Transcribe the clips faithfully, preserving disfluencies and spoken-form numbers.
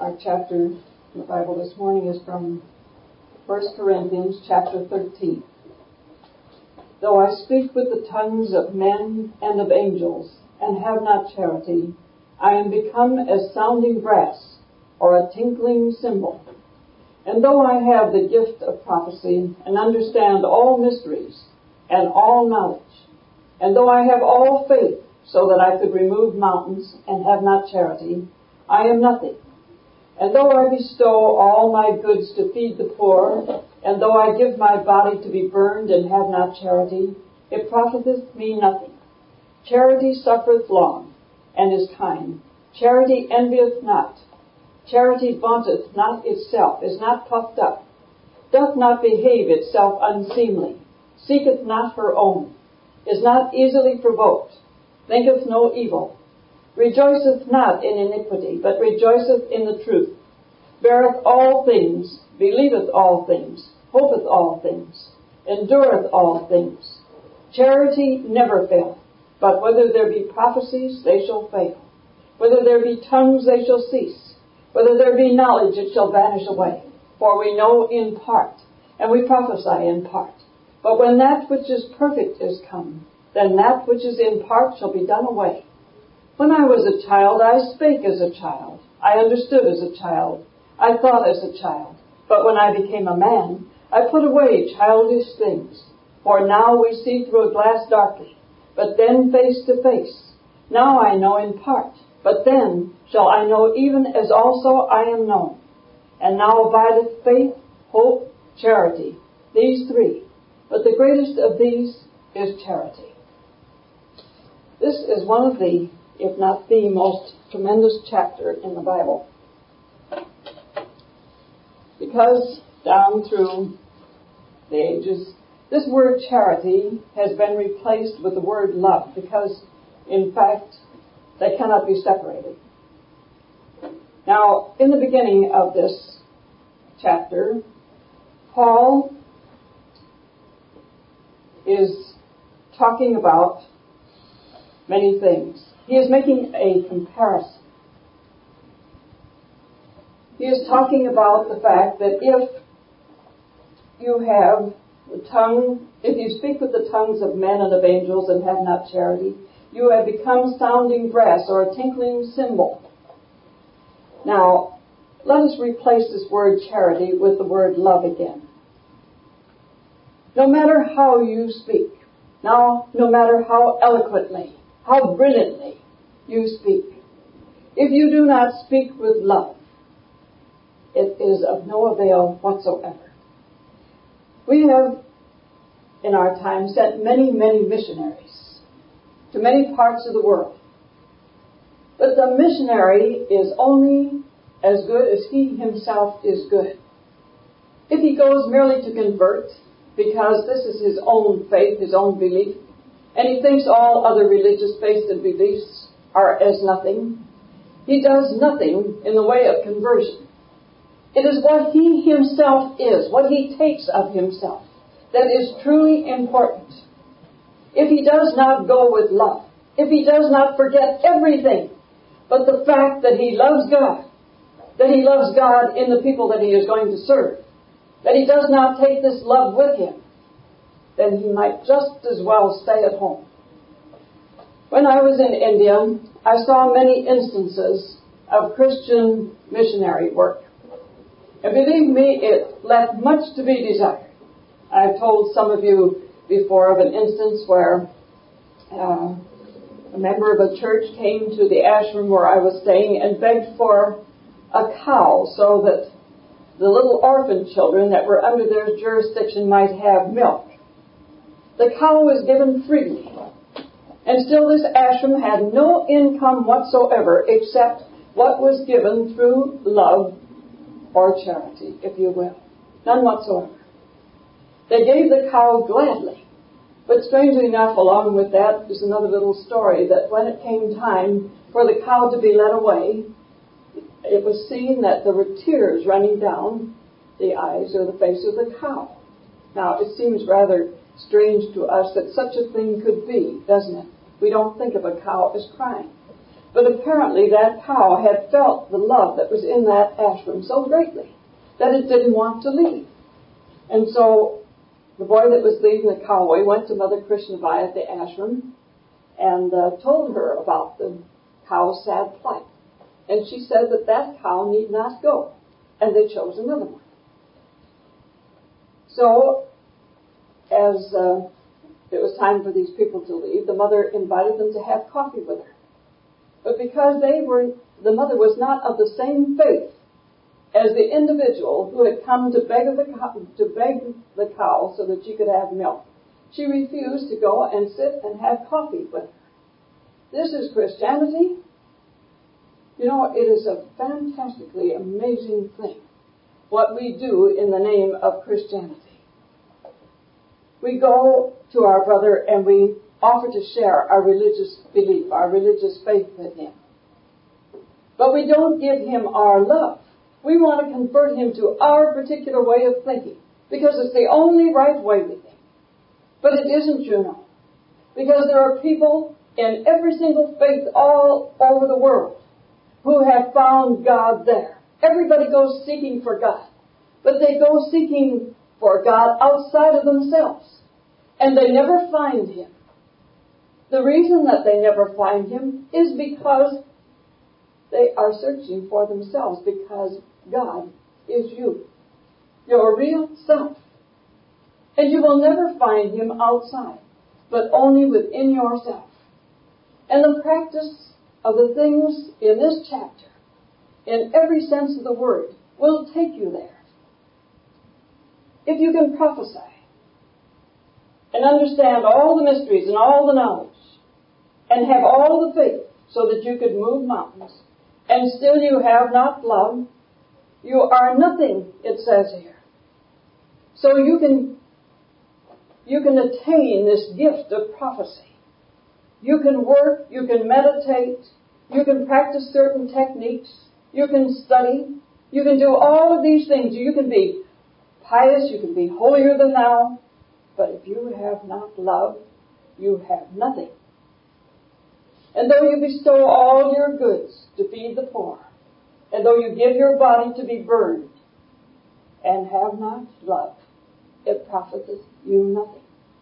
Our chapter in the Bible this morning is from First Corinthians chapter thirteen. Though I speak with the tongues of men and of angels, and have not charity, I am become as sounding brass, or a tinkling cymbal. And though I have the gift of prophecy, and understand all mysteries, and all knowledge, and though I have all faith, so that I could remove mountains, and have not charity, I am nothing. And though I bestow all my goods to feed the poor, and though I give my body to be burned and have not charity, it profiteth me nothing. Charity suffereth long, and is kind. Charity envieth not. Charity vaunteth not itself, is not puffed up, doth not behave itself unseemly, seeketh not her own, is not easily provoked, thinketh no evil, rejoiceth not in iniquity, but rejoiceth in the truth, beareth all things, believeth all things, hopeth all things, endureth all things. Charity never faileth, but whether there be prophecies, they shall fail. Whether there be tongues, they shall cease. Whether there be knowledge, it shall vanish away. For we know in part, and we prophesy in part. But when that which is perfect is come, then that which is in part shall be done away. When I was a child, I spake as a child. I understood as a child. I thought as a child. But when I became a man, I put away childish things. For now we see through a glass darkly, but then face to face. Now I know in part, but then shall I know even as also I am known. And now abideth faith, hope, charity, these three. But the greatest of these is charity. This is one of the, if not the most tremendous chapter in the Bible. Because down through the ages, this word charity has been replaced with the word love, because in fact they cannot be separated. Now, in the beginning of this chapter, Paul is talking about many things. He is making a comparison. He is talking about the fact that if you have the tongue, if you speak with the tongues of men and of angels and have not charity, you have become sounding brass or a tinkling cymbal. Now, let us replace this word charity with the word love again. No matter how you speak, now, no matter how eloquently, how brilliantly you speak, if you do not speak with love, it is of no avail whatsoever. We have, in our time, sent many, many missionaries to many parts of the world. But the missionary is only as good as he himself is good. If he goes merely to convert, because this is his own faith, his own belief, and he thinks all other religious faiths and beliefs are as nothing, he does nothing in the way of conversion. It is what he himself is, what he takes of himself, that is truly important. If he does not go with love, if he does not forget everything but the fact that he loves God, that he loves God in the people that he is going to serve, that he does not take this love with him, then he might just as well stay at home. When I was in India, I saw many instances of Christian missionary work. And believe me, it left much to be desired. I've told some of you before of an instance where uh, a member of a church came to the ashram where I was staying and begged for a cow so that the little orphan children that were under their jurisdiction might have milk. The cow was given freely, and still this ashram had no income whatsoever except what was given through love or charity, if you will. None whatsoever. They gave the cow gladly. But strangely enough, along with that is another little story, that when it came time for the cow to be led away, it was seen that there were tears running down the eyes or the face of the cow. Now, it seems rather strange to us that such a thing could be, doesn't it? We don't think of a cow as crying. But apparently that cow had felt the love that was in that ashram so greatly that it didn't want to leave. And so the boy that was leading the cow away went to Mother Krishnabai at the ashram and uh, told her about the cow's sad plight. And she said that that cow need not go. And they chose another one. So, as uh, it was time for these people to leave, the mother invited them to have coffee with her. But because they were, the mother was not of the same faith as the individual who had come to beg the cow, to beg the cow so that she could have milk, she refused to go and sit and have coffee with her. This is Christianity. You know, it is a fantastically amazing thing what we do in the name of Christianity. We go to our brother and we offer to share our religious belief, our religious faith with him. But we don't give him our love. We want to convert him to our particular way of thinking because it's the only right way we think. But it isn't, you know. Because there are people in every single faith all over the world who have found God there. Everybody goes seeking for God. But they go seeking for God outside of themselves. And they never find him. The reason that they never find him is because they are searching for themselves, because God is you, your real self. And you will never find him outside, but only within yourself. And the practice of the things in this chapter, in every sense of the word, will take you there. If you can prophesy and understand all the mysteries and all the knowledge and have all the faith so that you could move mountains and still you have not love, you are nothing, it says here. So you can you can attain this gift of prophecy. You can work, you can meditate, you can practice certain techniques, you can study, you can do all of these things. You can be pious, you can be holier than thou, but if you have not love, you have nothing. And though you bestow all your goods to feed the poor, and though you give your body to be burned, and have not love, it profiteth you nothing.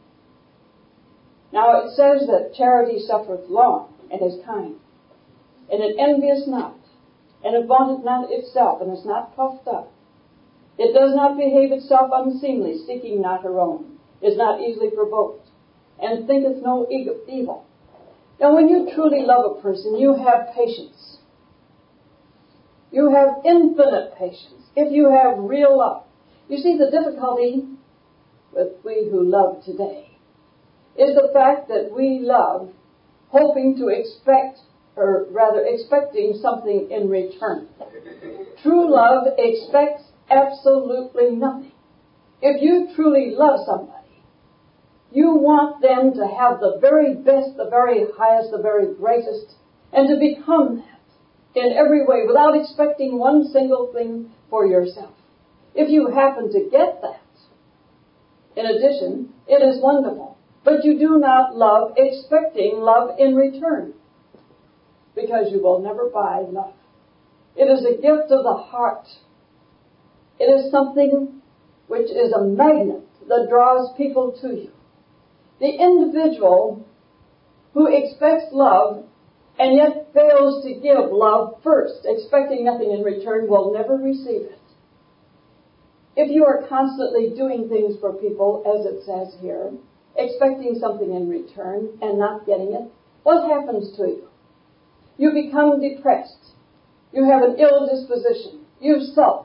Now it says that charity suffereth long, and is kind, and it envieth not, and it vaunteth not itself, and is not puffed up. It does not behave itself unseemly, seeking not her own, is not easily provoked, and thinketh no evil. Now when you truly love a person, you have patience. You have infinite patience if you have real love. You see, the difficulty with we who love today is the fact that we love hoping to expect, or rather expecting something in return. True love expects absolutely nothing. If you truly love somebody, you want them to have the very best, the very highest, the very greatest, and to become that in every way without expecting one single thing for yourself. If you happen to get that, in addition, it is wonderful. But you do not love expecting love in return, because you will never buy love. It is a gift of the heart. It is something which is a magnet that draws people to you. The individual who expects love and yet fails to give love first, expecting nothing in return, will never receive it. If you are constantly doing things for people, as it says here, expecting something in return and not getting it, what happens to you? You become depressed. You have an ill disposition. You sulk.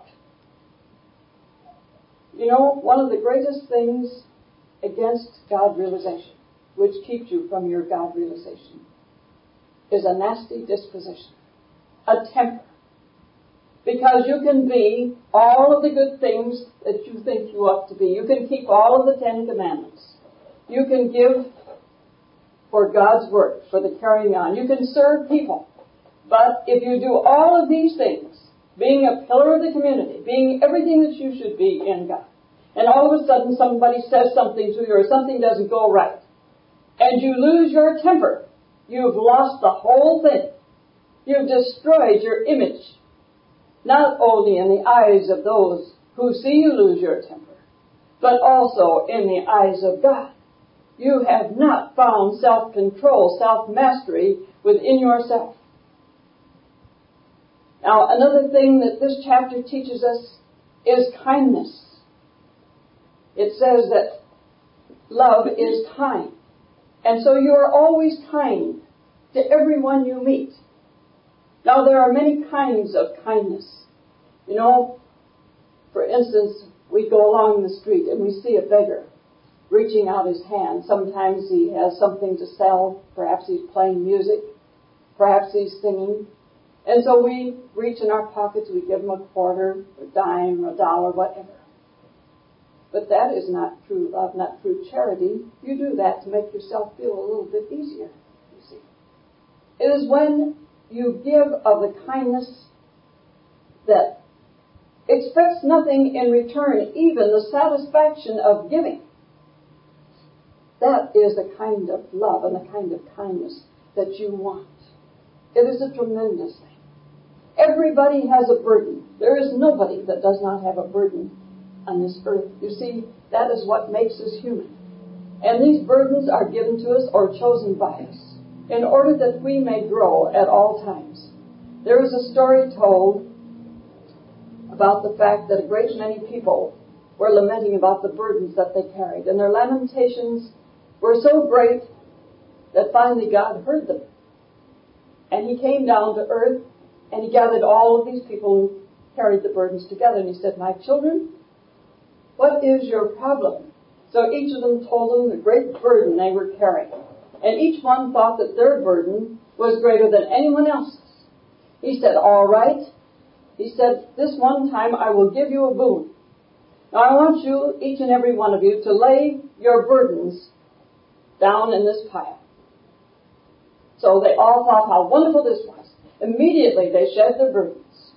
You know, one of the greatest things against God realization, which keeps you from your God realization, is a nasty disposition, a temper. Because you can be all of the good things that you think you ought to be. You can keep all of the Ten Commandments. You can give for God's work, for the carrying on. You can serve people. But if you do all of these things, being a pillar of the community, being everything that you should be in God, and all of a sudden somebody says something to you or something doesn't go right, and you lose your temper, you've lost the whole thing. You've destroyed your image, not only in the eyes of those who see you lose your temper, but also in the eyes of God. You have not found self-control, self-mastery within yourself. Now, another thing that this chapter teaches us is kindness. It says that love is kind. And so you are always kind to everyone you meet. Now, there are many kinds of kindness. You know, for instance, we go along the street and we see a beggar reaching out his hand. Sometimes he has something to sell. Perhaps he's playing music. Perhaps he's singing. And so we reach in our pockets, we give him a quarter, a dime, a dollar, whatever. But that is not true love, not true charity. You do that to make yourself feel a little bit easier, you see. It is when you give of the kindness that expects nothing in return, even the satisfaction of giving. That is the kind of love and the kind of kindness that you want. It is a tremendous thing. Everybody has a burden. There is nobody that does not have a burden on this earth. You see, that is what makes us human. And these burdens are given to us or chosen by us in order that we may grow at all times. There is a story told about the fact that a great many people were lamenting about the burdens that they carried. And their lamentations were so great that finally God heard them. And he came down to earth and he gathered all of these people who carried the burdens together. And he said, "My children, what is your problem?" So each of them told him the great burden they were carrying. And each one thought that their burden was greater than anyone else's. He said, "All right." He said, "This one time I will give you a boon. Now I want you, each and every one of you, to lay your burdens down in this pile." So they all thought how wonderful this was. Immediately they shed their burdens.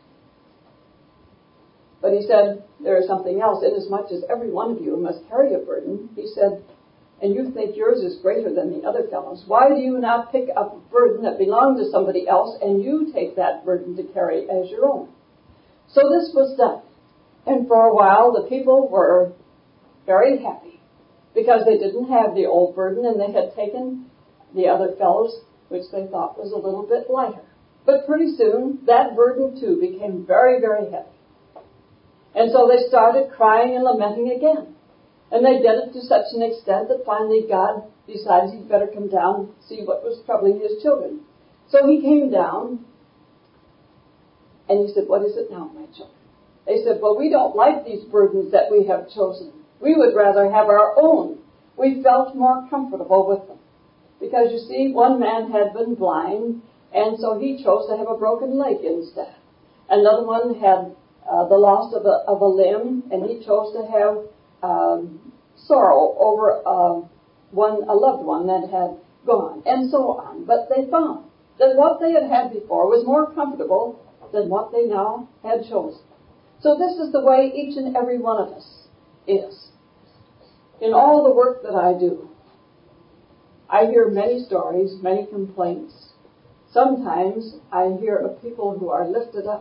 But he said, there is something else. Inasmuch as every one of you must carry a burden, he said, and you think yours is greater than the other fellows, why do you not pick up a burden that belonged to somebody else and you take that burden to carry as your own? So this was done. And for a while the people were very happy because they didn't have the old burden and they had taken the other fellows, which they thought was a little bit lighter. But pretty soon that burden too became very, very heavy. And so they started crying and lamenting again. And they did it to such an extent that finally God decided he'd better come down and see what was troubling his children. So he came down and he said, "What is it now, my children?" They said, "Well, we don't like these burdens that we have chosen. We would rather have our own. We felt more comfortable with them." Because you see, one man had been blind, and so he chose to have a broken leg instead. Another one had uh, the loss of a, of a limb, and he chose to have um, sorrow over uh, one a loved one that had gone, and so on. But they found that what they had had before was more comfortable than what they now had chosen. So this is the way each and every one of us is. In all the work that I do, I hear many stories, many complaints. Sometimes I hear of people who are lifted up.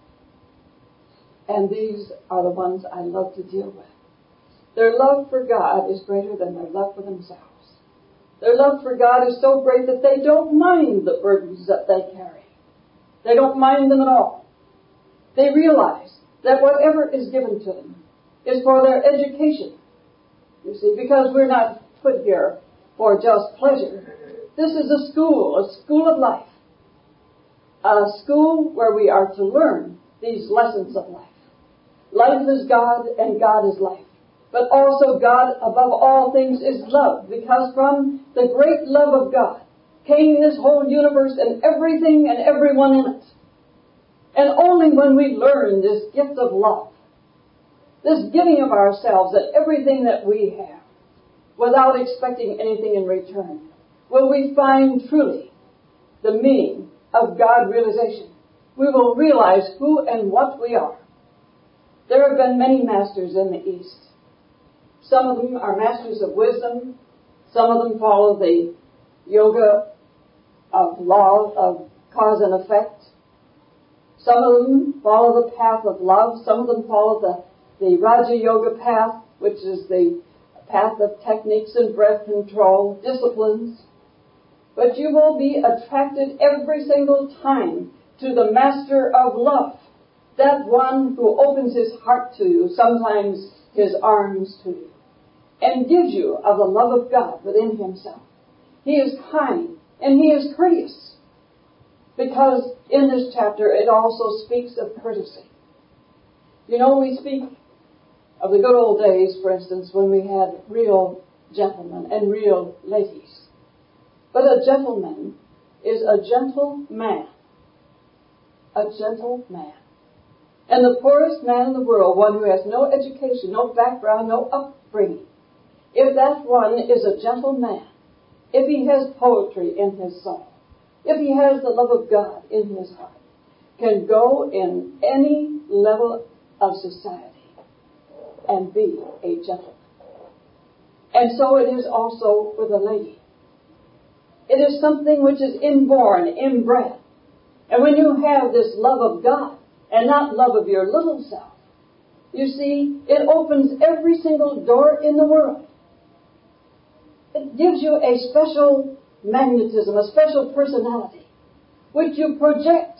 And these are the ones I love to deal with. Their love for God is greater than their love for themselves. Their love for God is so great that they don't mind the burdens that they carry. They don't mind them at all. They realize that whatever is given to them is for their education. You see, because we're not put here for just pleasure. This is a school, a school of life. A school where we are to learn these lessons of life. Life is God and God is life. But also God, above all things, is love. Because from the great love of God came this whole universe and everything and everyone in it. And only when we learn this gift of love, this giving of ourselves and everything that we have, without expecting anything in return, will we find truly the meaning of God realization. We will realize who and what we are. There have been many masters in the East. Some of them are masters of wisdom. Some of them follow the yoga of law, of cause and effect. Some of them follow the path of love. Some of them follow the, the Raja Yoga path, which is the path of techniques and breath control, disciplines. But you will be attracted every single time to the master of love, that one who opens his heart to you, sometimes his arms to you, and gives you of the love of God within himself. He is kind and he is courteous, because in this chapter it also speaks of courtesy. You know, we speak of the good old days, for instance, when we had real gentlemen and real ladies. But a gentleman is a gentle man. A gentle man. And the poorest man in the world, one who has no education, no background, no upbringing, if that one is a gentle man, if he has poetry in his soul, if he has the love of God in his heart, can go in any level of society and be a gentleman. And so it is also with a lady. It is something which is inborn, inbred. And when you have this love of God and not love of your little self, you see, it opens every single door in the world. It gives you a special magnetism, a special personality, which you project.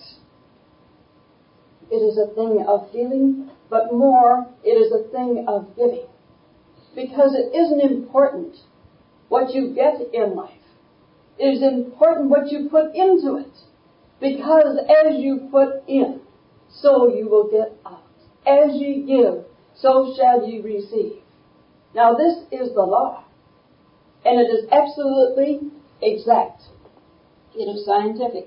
It is a thing of feeling, but more, it is a thing of giving. Because it isn't important what you get in life. It is important what you put into it. Because as you put in, so you will get out. As ye give, so shall ye receive. Now this is the law. And it is absolutely exact. It is scientific.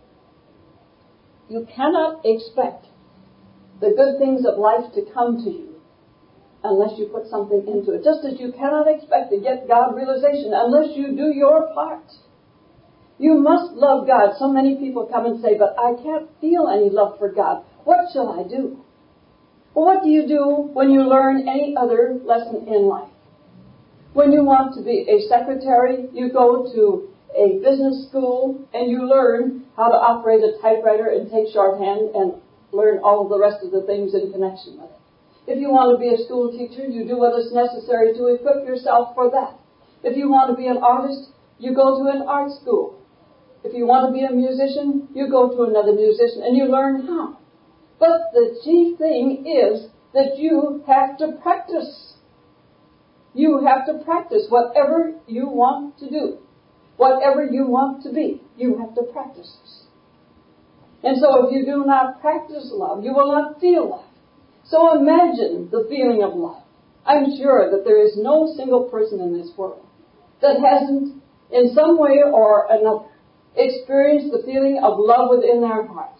You cannot expect the good things of life to come to you unless you put something into it. Just as you cannot expect to get God realization unless you do your part. You must love God. So many people come and say, but I can't feel any love for God. What shall I do? Well, what do you do when you learn any other lesson in life? When you want to be a secretary, you go to a business school and you learn how to operate a typewriter and take shorthand and learn all of the rest of the things in connection with it. If you want to be a school teacher, you do what is necessary to equip yourself for that. If you want to be an artist, you go to an art school. If you want to be a musician, you go to another musician and you learn how. But the chief thing is that you have to practice. You have to practice whatever you want to do. Whatever you want to be, you have to practice this. And so if you do not practice love, you will not feel love. So imagine the feeling of love. I'm sure that there is no single person in this world that hasn't, in some way or another, experienced the feeling of love within their hearts.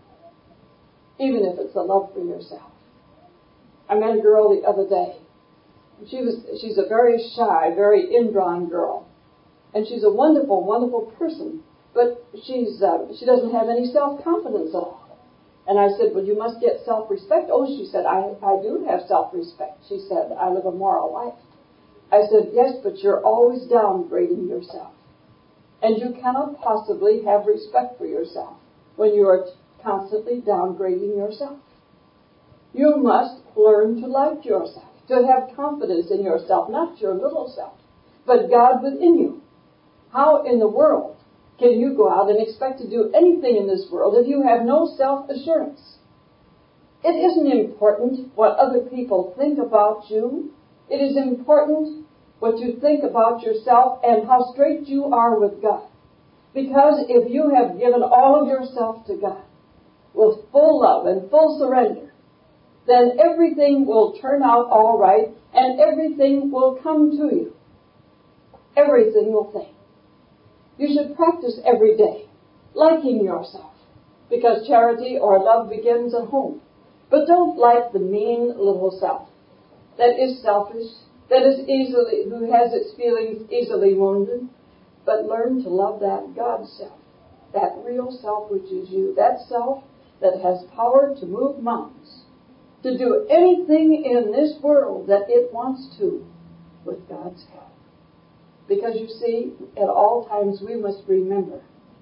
Even if it's the love for yourself. I met a girl the other day. She was, she's a very shy, very indrawn girl. And she's a wonderful, wonderful person. But she's uh, she doesn't have any self-confidence at all. And I said, well, you must get self-respect. Oh, she said, I, I do have self-respect. She said, I live a moral life. I said, yes, but you're always downgrading yourself. And you cannot possibly have respect for yourself when you are constantly downgrading yourself. You must learn to like yourself, to have confidence in yourself, not your little self, but God within you. How in the world can you go out and expect to do anything in this world if you have no self-assurance? It isn't important what other people think about you. It is important what you think about yourself and how straight you are with God. Because if you have given all of yourself to God with full love and full surrender, then everything will turn out all right and everything will come to you. Every single thing. You should practice every day, liking yourself, because charity or love begins at home. But don't like the mean little self that is selfish, that is easily, who has its feelings easily wounded, but learn to love that God self, that real self which is you, that self that has power to move mountains, to do anything in this world that it wants to with God's help. Because you see, at all times we must remember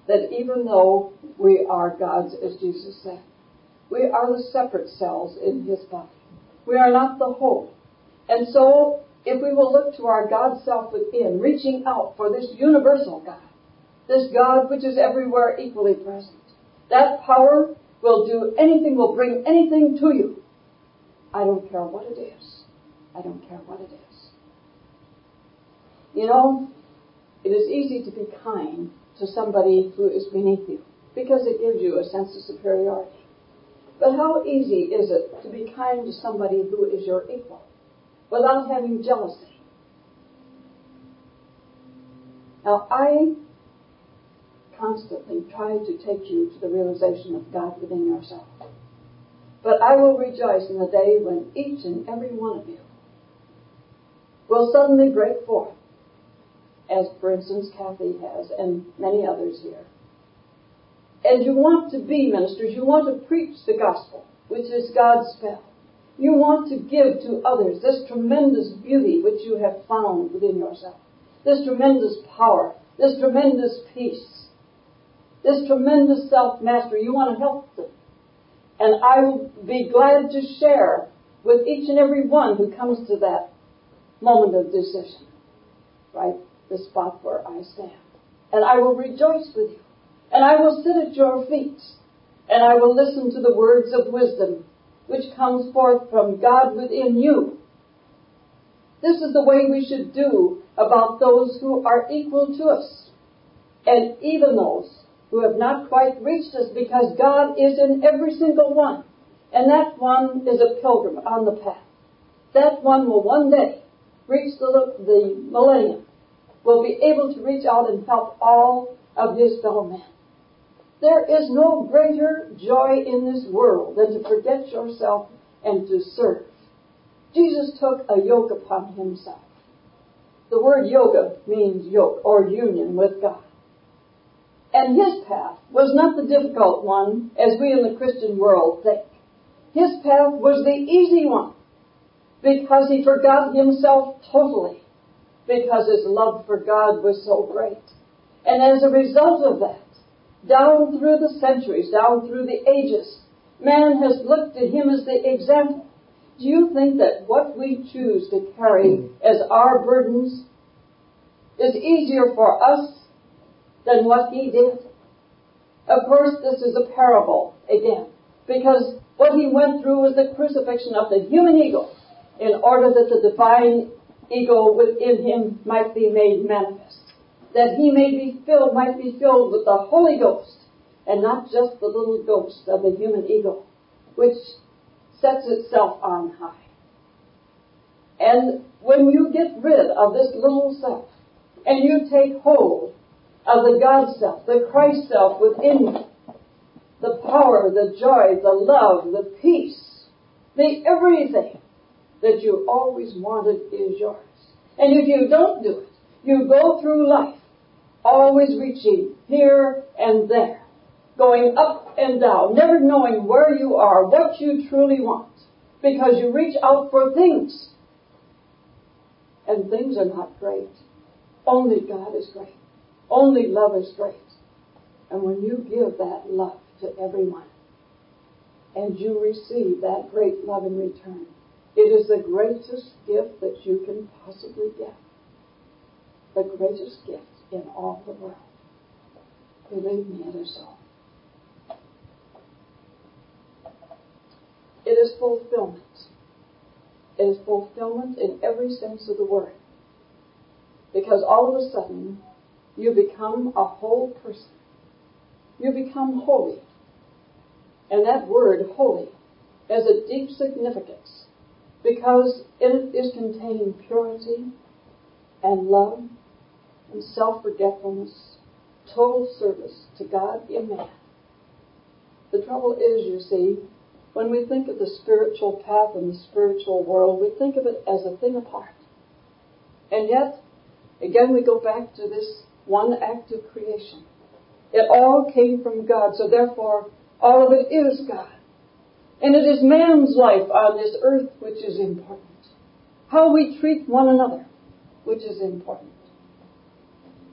that even though we are God's, as Jesus said, we are the separate cells in his body. We are not the whole. And so, if we will look to our God self within, reaching out for this universal God, this God which is everywhere equally present, that power will do anything, will bring anything to you. I don't care what it is. I don't care what it is. You know, it is easy to be kind to somebody who is beneath you because it gives you a sense of superiority. But how easy is it to be kind to somebody who is your equal without having jealousy? Now, I constantly try to take you to the realization of God within yourself. But I will rejoice in the day when each and every one of you will suddenly break forth, as, for instance, Kathy has, and many others here. And you want to be ministers. You want to preach the gospel, which is God's spell. You want to give to others this tremendous beauty which you have found within yourself, this tremendous power, this tremendous peace, this tremendous self-mastery. You want to help them. And I will be glad to share with each and every one who comes to that moment of decision, right? The spot where I stand. And I will rejoice with you. And I will sit at your feet. And I will listen to the words of wisdom which comes forth from God within you. This is the way we should do about those who are equal to us. And even those who have not quite reached us, because God is in every single one. And that one is a pilgrim on the path. That one will one day reach the, the millennium, will be able to reach out and help all of his fellow men. There is no greater joy in this world than to forget yourself and to serve. Jesus took a yoke upon himself. The word yoga means yoke or union with God. And his path was not the difficult one as we in the Christian world think. His path was the easy one because he forgot himself totally, because his love for God was so great. And as a result of that, down through the centuries, down through the ages, man has looked to him as the example. Do you think that what we choose to carry as our burdens is easier for us than what he did? Of course, this is a parable again, because what he went through was the crucifixion of the human ego in order that the divine ego within him might be made manifest, that he may be filled, might be filled with the Holy Ghost, and not just the little ghost of the human ego, which sets itself on high. And when you get rid of this little self, and you take hold of the God self, the Christ self within you, the power, the joy, the love, the peace, the everything that you always wanted is yours. And if you don't do it, you go through life always reaching here and there, going up and down, never knowing where you are, what you truly want, because you reach out for things. And things are not great. Only God is great. Only love is great. And when you give that love to everyone, and you receive that great love in return, it is the greatest gift that you can possibly give. The greatest gift in all the world. Believe me, it is so. It is fulfillment. It is fulfillment in every sense of the word. Because all of a sudden, you become a whole person. You become holy. And that word, holy, has a deep significance, because it is containing purity and love and self-forgetfulness, total service to God in man. The trouble is, you see, when we think of the spiritual path and the spiritual world, we think of it as a thing apart. And yet, again, we go back to this one act of creation. It all came from God, so therefore, all of it is God. And it is man's life on this earth which is important. How we treat one another, which is important.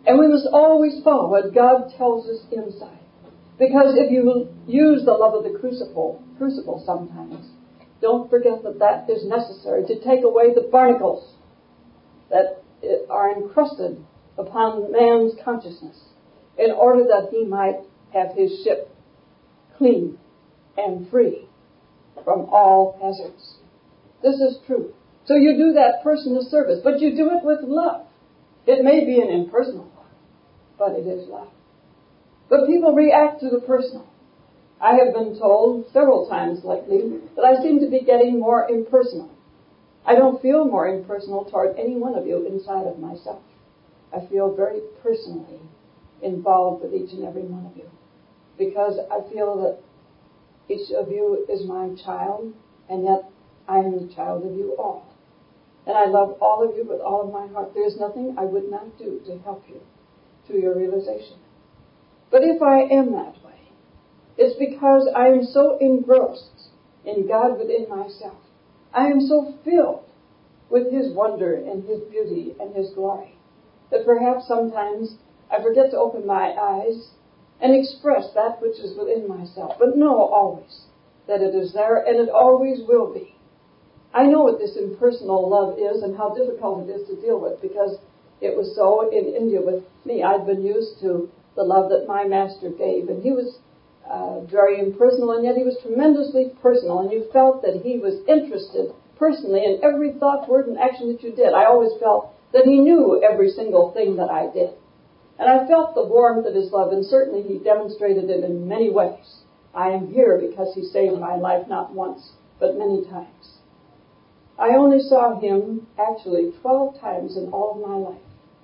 And we must always follow what God tells us inside. Because if you use the love of the crucible, crucible sometimes, don't forget that that is necessary to take away the barnacles that are encrusted upon man's consciousness in order that he might have his ship clean and free from all hazards. This is true. So you do that person a service, but you do it with love. It may be an impersonal love, but it is love. But people react to the personal. I have been told several times lately that I seem to be getting more impersonal. I don't feel more impersonal toward any one of you inside of myself. I feel very personally involved with each and every one of you, because I feel that each of you is my child, and yet I am the child of you all. And I love all of you with all of my heart. There is nothing I would not do to help you to your realization. But if I am that way, it's because I am so engrossed in God within myself. I am so filled with His wonder and His beauty and His glory that perhaps sometimes I forget to open my eyes and express that which is within myself, but know always that it is there, and it always will be. I know what this impersonal love is and how difficult it is to deal with, because it was so in India with me. I'd been used to the love that my master gave, and he was uh, very impersonal, and yet he was tremendously personal, and you felt that he was interested personally in every thought, word, and action that you did. I always felt that he knew every single thing that I did. And I felt the warmth of his love, and certainly he demonstrated it in many ways. I am here because he saved my life not once, but many times. I only saw him actually twelve times in all of my life.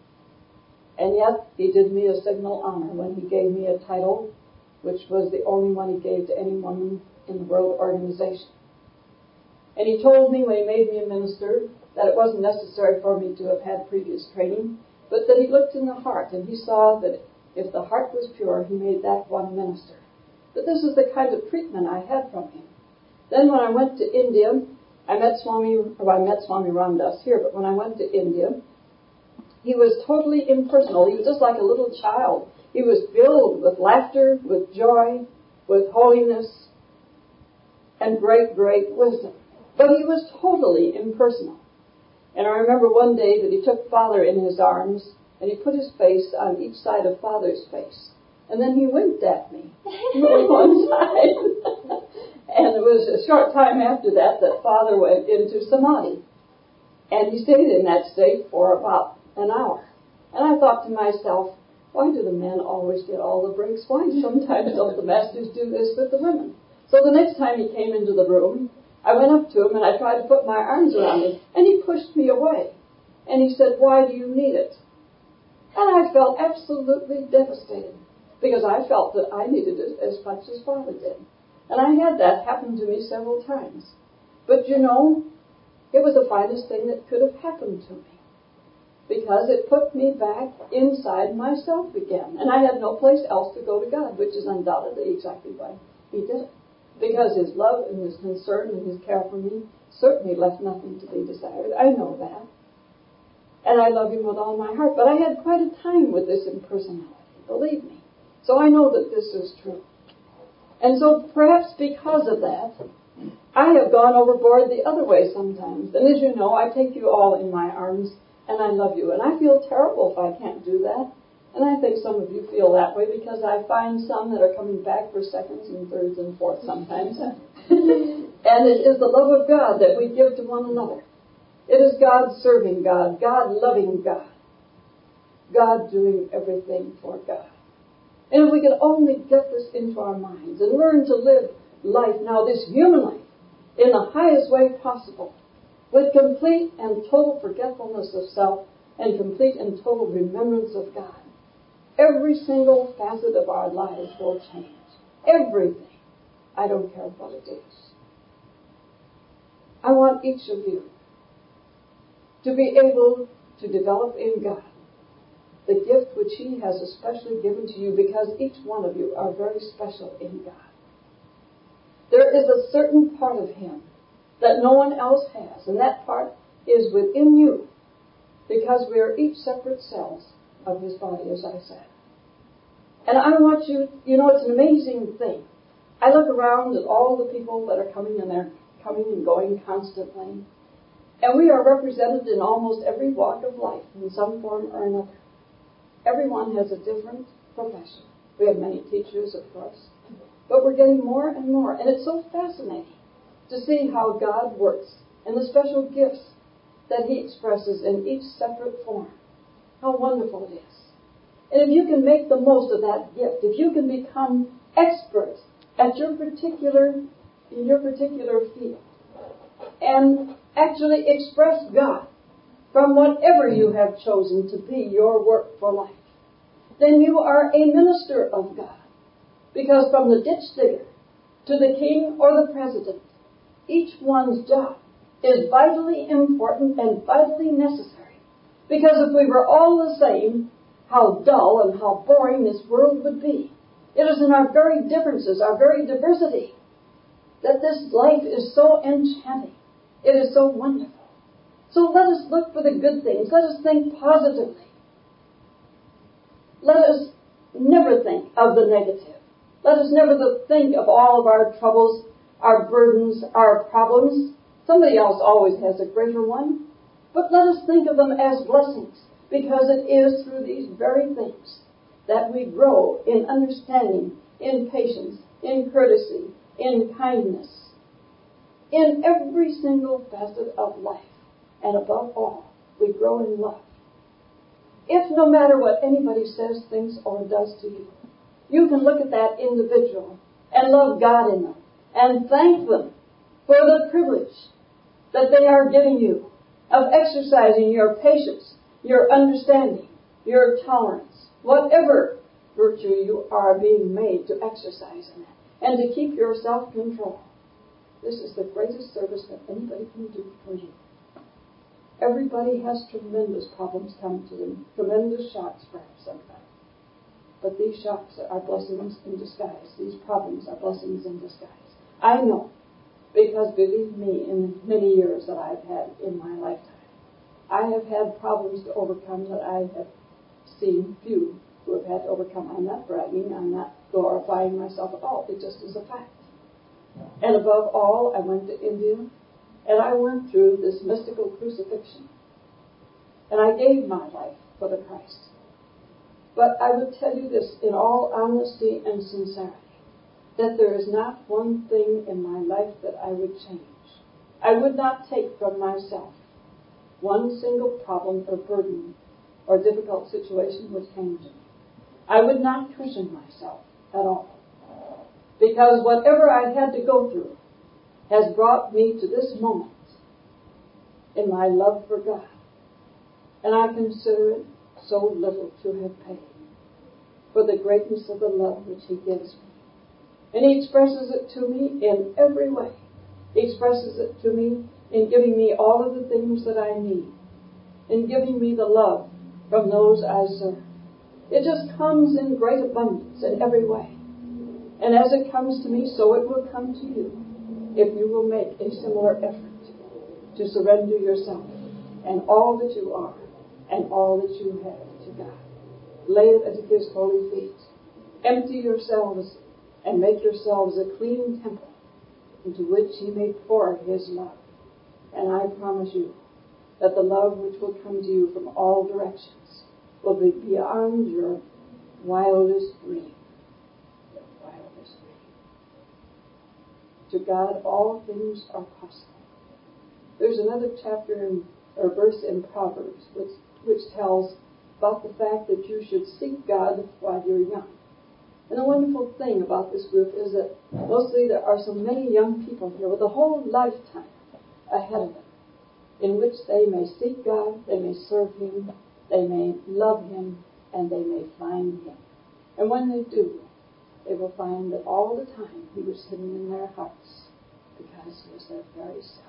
And yet he did me a signal honor when he gave me a title, which was the only one he gave to any woman in the World Organization. And he told me when he made me a minister that it wasn't necessary for me to have had previous training, but that he looked in the heart, and he saw that if the heart was pure, he made that one minister. But this is the kind of treatment I had from him. Then when I went to India, I met Swami, or I met Swami Ramdas here, but when I went to India, he was totally impersonal. He was just like a little child. He was filled with laughter, with joy, with holiness, and great, great wisdom. But he was totally impersonal. And I remember one day that he took Father in his arms, and he put his face on each side of Father's face. And then he winked at me on one side. And it was a short time after that that Father went into Samadhi. And he stayed in that state for about an hour. And I thought to myself, why do the men always get all the breaks? Why sometimes don't the masters do this with the women? So the next time he came into the room, I went up to him and I tried to put my arms around him, and he pushed me away. And he said, why do you need it? And I felt absolutely devastated, because I felt that I needed it as much as Father did. And I had that happen to me several times. But you know, it was the finest thing that could have happened to me, because it put me back inside myself again. And I had no place else to go to God, which is undoubtedly exactly why he did it. Because his love and his concern and his care for me certainly left nothing to be desired. I know that. And I love him with all my heart. But I had quite a time with this impersonality, believe me. So I know that this is true. And so perhaps because of that, I have gone overboard the other way sometimes. And as you know, I take you all in my arms and I love you. And I feel terrible if I can't do that. And I think some of you feel that way, because I find some that are coming back for seconds and thirds and fourths sometimes. And it is the love of God that we give to one another. It is God serving God, God loving God, God doing everything for God. And if we can only get this into our minds and learn to live life now, this human life, in the highest way possible, with complete and total forgetfulness of self and complete and total remembrance of God, every single facet of our lives will change. Everything. I don't care what it is. I want each of you to be able to develop in God the gift which He has especially given to you, because each one of you are very special in God. There is a certain part of Him that no one else has, and that part is within you, because we are each separate cells of his body, as I said. And I want you, you know, it's an amazing thing. I look around at all the people that are coming, and they're coming and going constantly. And we are represented in almost every walk of life in some form or another. Everyone has a different profession. We have many teachers, of course. But we're getting more and more. And it's so fascinating to see how God works and the special gifts that he expresses in each separate form. How wonderful it is. And if you can make the most of that gift, if you can become expert at your particular, in your particular field, and actually express God from whatever you have chosen to be your work for life, then you are a minister of God. Because from the ditch digger to the king or the president, each one's job is vitally important and vitally necessary. Because if we were all the same, how dull and how boring this world would be. It is in our very differences, our very diversity, that this life is so enchanting. It is so wonderful. So let us look for the good things. Let us think positively. Let us never think of the negative. Let us never think of all of our troubles, our burdens, our problems. Somebody else always has a greater one. But let us think of them as blessings, because it is through these very things that we grow in understanding, in patience, in courtesy, in kindness, in every single facet of life. And above all, we grow in love. If no matter what anybody says, thinks, or does to you, you can look at that individual and love God in them and thank them for the privilege that they are giving you of exercising your patience, your understanding, your tolerance, whatever virtue you are being made to exercise in that, and to keep your self-control. This is the greatest service that anybody can do for you. Everybody has tremendous problems come to them, tremendous shocks perhaps sometimes. But these shocks are blessings in disguise. These problems are blessings in disguise. I know, because believe me, in many years that I've had in my lifetime, I have had problems to overcome that I have seen few who have had to overcome. I'm not bragging. I'm not glorifying myself at all. It just is a fact. And above all, I went to India, and I went through this mystical crucifixion. And I gave my life for the Christ. But I would tell you this in all honesty and sincerity, that there is not one thing in my life that I would change. I would not take from myself one single problem or burden or difficult situation which came to me. I would not cushion myself at all. Because whatever I had to go through has brought me to this moment in my love for God. And I consider it so little to have paid for the greatness of the love which he gives me. And he expresses it to me in every way. He expresses it to me in giving me all of the things that I need, in giving me the love from those I serve. It just comes in great abundance in every way. And as it comes to me, so it will come to you, if you will make a similar effort to surrender yourself and all that you are and all that you have to God. Lay it at his holy feet. Empty yourselves and make yourselves a clean temple into which he may pour his love. And I promise you that the love which will come to you from all directions will be beyond your wildest dream. Your wildest dream. To God, all things are possible. There's another chapter in, or verse in Proverbs which, which tells about the fact that you should seek God while you're young. And the wonderful thing about this group is that mostly there are so many young people here with a whole lifetime ahead of them, in which they may seek God, they may serve him, they may love him, and they may find him. And when they do, they will find that all the time he was hidden in their hearts, because he was their very self.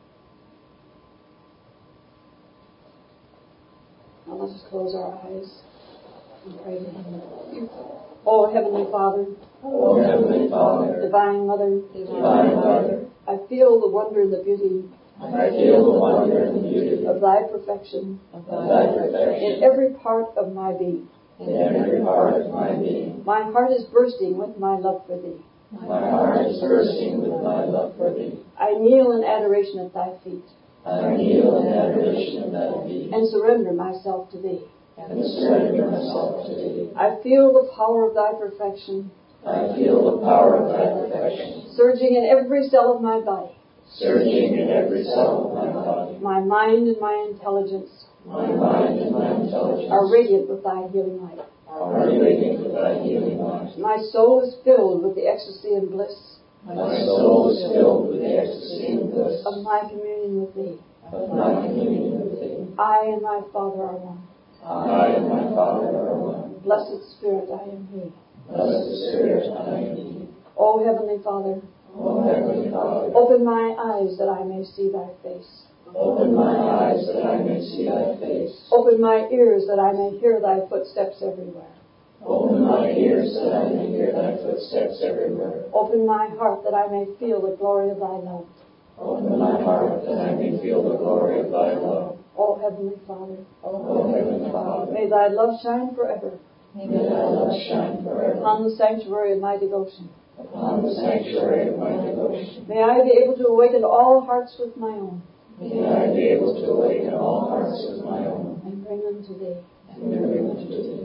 Now let us close our eyes and pray to him. Oh, Heavenly Father, oh, Heavenly Father, Divine Mother, Divine Mother, I feel the wonder and the beauty I feel the wonder and beauty of thy perfection of thy perfection in every part of my being. in every part of my being. My heart is bursting with my love for thee. My heart is bursting with my love for thee. I kneel in adoration at thy feet I kneel in adoration of thy feet and surrender myself to thee. and surrender myself to thee. I feel the power of thy perfection I feel the power of thy perfection surging in every cell of my body. surging in every cell of my body. My mind and my intelligence My mind and my intelligence are radiant with thy healing light. are radiant with thy healing light. My soul is filled with the ecstasy and bliss My soul is filled with the ecstasy and bliss of my communion with thee. of my communion with thee. I and my Father are one. I and my Father are one. Blessed Spirit, I am He. Blessed Spirit, I am He. O Heavenly Father, O Heavenly Father, open my eyes that I may see thy face. open my eyes that I may see thy face. Open my ears that I may hear thy footsteps everywhere. Open my ears that I may hear thy footsteps everywhere. Open my heart that I may feel the glory of thy love. Open my heart that I may feel the glory of thy love. O Heavenly Father, O Heavenly Father, may thy love shine forever may thy love shine forever upon the sanctuary of my devotion. upon the sanctuary of my devotion. May I be able to awaken all hearts with my own May I be able to awaken all hearts with my own and bring them to thee. and bring them to thee.